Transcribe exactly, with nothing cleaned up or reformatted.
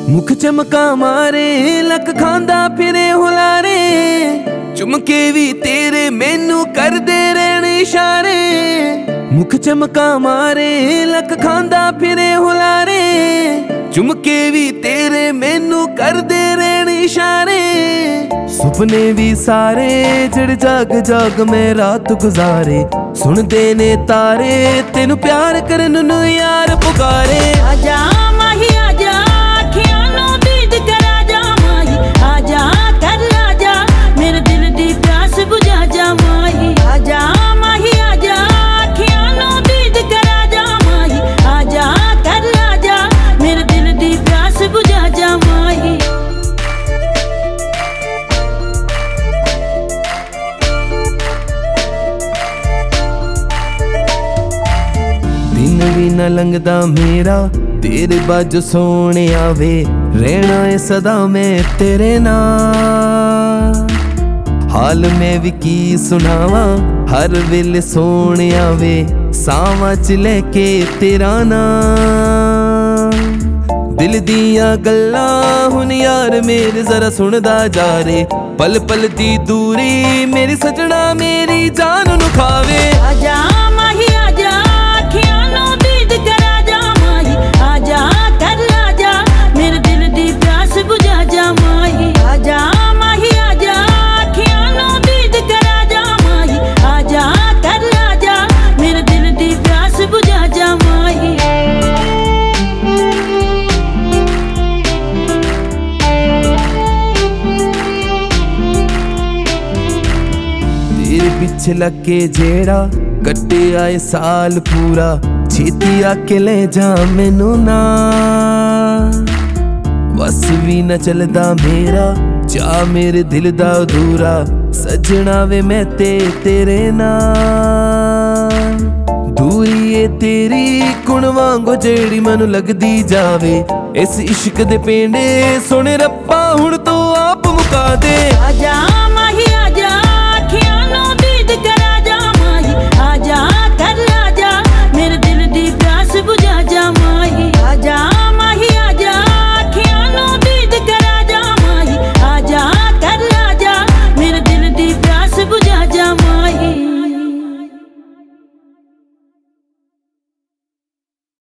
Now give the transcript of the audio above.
मुख चमका मारे लक खांदा फिरे हुलारे चुमके भी तेरे मैनू कर दे रहने इशारे। मुख चमका मारे लक खांदा फिरे हुलारे चुमके भी तेरे मैनू कर दे रहने इशारे। सुपने भी सारे जड़ जाग जाग मैं रात गुजारे सुनदे ने तारे तेनू प्यार करन नू यार पुकारे। आजा माही आजा अखियां नू दीद करा जा माही आजा कर आजा मेरे दिल दी प्यास बुझा जा माही। आजा माही आजा अखियां नू दीद करा जा माही आजा कर आजा मेरे दिल दी प्यास बुझा जा माही। दिन भी न लंघदा मेरा तेरे बाजो सोने आवे रहना है सदा मैं तेरे नाल। हाल में भी की सुनावा हर वेले सोने आवे सावां च लेके तेरा नाम। दिल दियां गल्लां हुन यार मेरे जरा सुनदा जा रे पल पल दी दूरी मेरी सजना मेरी जान नु खावे। आजा माही आजा अखियां नू दीद करा जा माही आजा कर आजा मेरे दिल दी प्यास बुझा जा माही। आजा माही आजा अखियां नू दीद करा जा माही आजा कर आजा मेरे दिल दी प्यास बुझा जा माही। तेरे पिछे लग के जेड़ा कट्टे आए साल पूरा छेती आके ले जा मैनू ना। बस भी न चलदा मेरा जा मेरे दिल दा अधूरा सजना वे मैं ते तेरे नाल। दूरी ए तेरी कुण वांगो जेड़ी मैनू लगदी जावे इस इश्क दे पेंडे सोने रब्बा हुण तू आप मुका दे। आजा